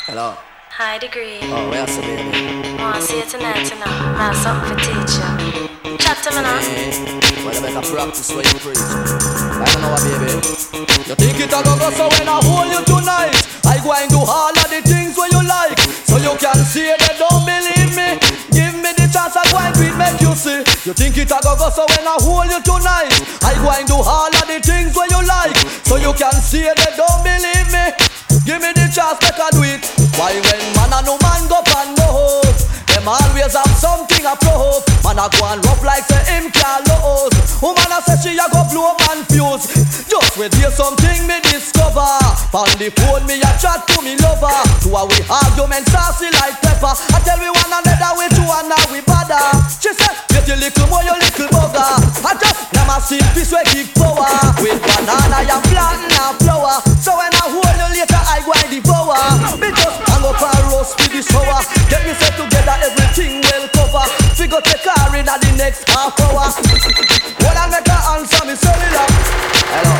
Hello. High degree. Oh, where's the baby? Wanna see you tonight, you know. I have something for teach you. Chat to me now. Well, I better practice what you preach. I don't know what, baby. You think it a go so when I hold you tonight, I go and do all of the things where you like. So you can see they don't believe me. Give me the chance, I go and do it, make you see. You think it a go so when I hold you tonight, I go and do all of the things where you like. So you can see they don't believe me. Give me the chance, make I do it. Why when man and no man go pan no hope, them always have something a prove. Man a go and rough like say him can't lose. Woman a say she a go blow man fuse. Just wait hear something me discover. On the phone me a chat to me lover. To a we argument saucy like pepper. I tell we one another we two and now we bother. She said get your little boy your little bugger. I just never see peace we give power. With banana you planting and flower. So when I hold you later I go and devour. Me just hang up and roast with the sour. Get me set together everything well cover. We go take car in at the next half hour. When I make her answer me cellular. Hello.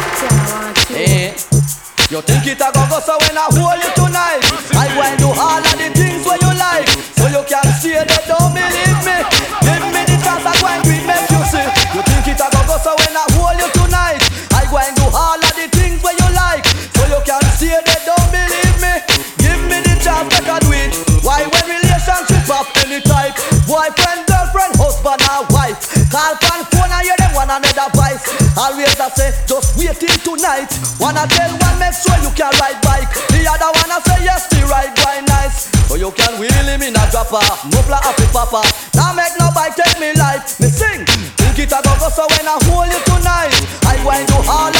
You think it a go so when I hold you tonight, I go and do all of the things where you like. So you can see they don't believe me. Give me the chance I go and do it, make you see. You think it a go so when I hold you tonight, I go and do all of the things where you like. So you can see they don't believe me. Give me the chance make I do it. Why when relationship of any type, boyfriend, girlfriend, husband or wife, call pan phone and hear them one another voice. Always I say just wait till tonight. Wanna tell one make sure you can ride bike. The other one I say yes the ride quite nice. So you can wheel him in a dropper, muffler happy papa. Now make no bike take me life. Me sing, think it a go so when I hold you tonight, I go and do all